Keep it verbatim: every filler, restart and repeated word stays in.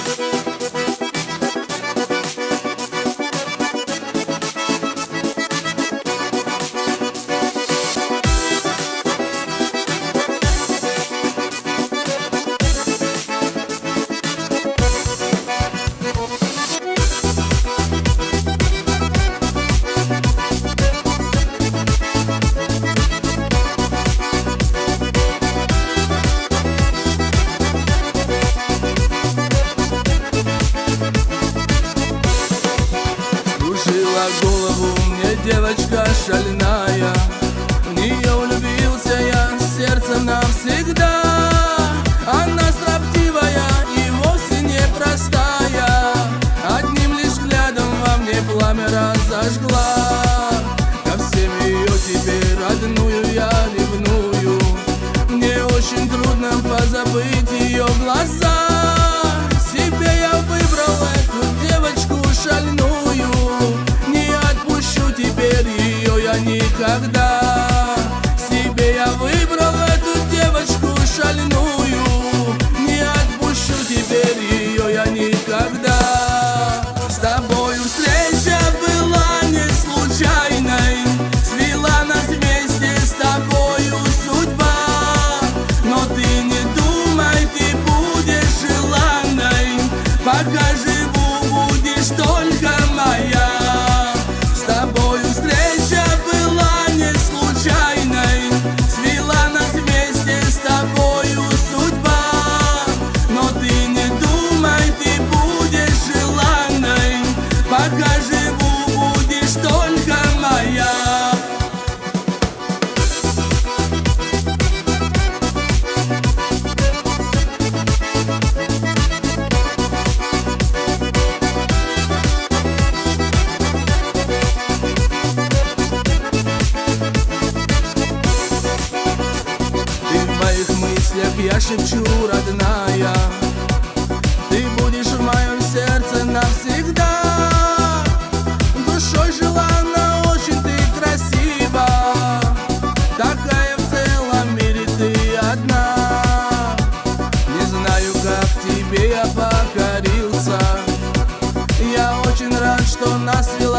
Голову мне девочка шальная, в нее влюбился я сердцем навсегда. Она строптивая и вовсе не простая, одним лишь взглядом во мне пламя разожгла. Ко всем ее теперь родную я ревную, мне очень трудно позабыть ее глаза. Себе я выбрал эту девочку шальную, теперь ее я никогда. Себе я выбрал эту девочку шальную, не отпущу теперь ее я никогда. С тобою встреча была не случайной, свела нас вместе с тобою судьба. Но ты не думай, ты будешь желанной, пока живу будешь только моя. Пока живу, будешь только моя. Ты в моих мыслях, я шепчу, родная, ты будешь в моем сердце навсегда. Душой желанна, очень ты красива, такая в целом мире ты одна. Не знаю, как тебе я покорился, я очень рад, что нас свела